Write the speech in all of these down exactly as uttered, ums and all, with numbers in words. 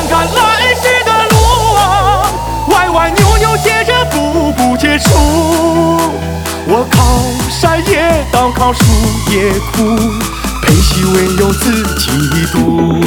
看看来时的路啊，歪歪扭扭接着步步接触。我靠山也倒，靠树也苦，悲喜唯有自己度。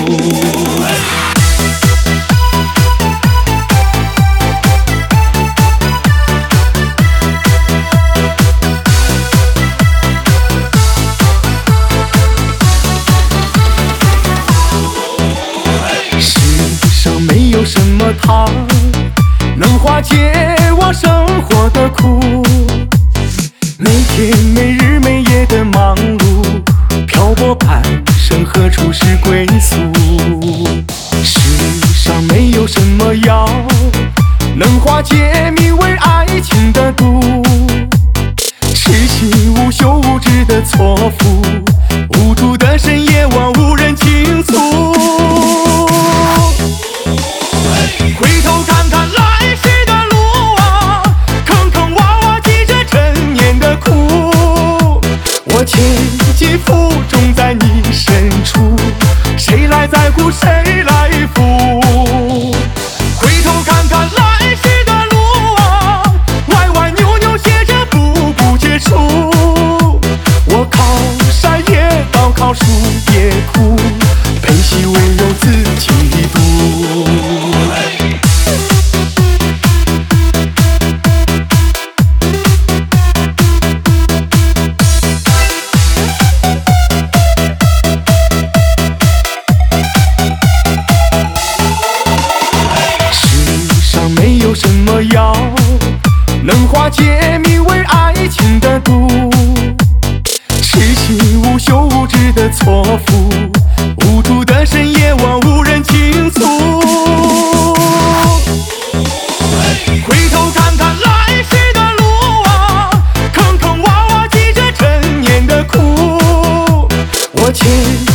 没有什么它能化解我生活的苦，每天没日没夜的忙碌，漂泊半生何处是归宿？世上没有什么药能化解名为爱情的毒，痴心无休无止的错付，无助的深夜望无人倾诉。回头看看来时的路啊，坑坑洼洼记着陈年的苦。我千金负重在你深处，谁来在乎谁来负？回头看看来时的路啊，歪歪扭扭写着步步接触。我靠山也倒，靠树也苦，悲喜唯有自己度。没有什么药能化解名为爱情的毒，痴心无休无止的错付，无助的深夜望无人倾诉。回头看看来时的路啊，坑坑洼洼记着陈年的苦。我千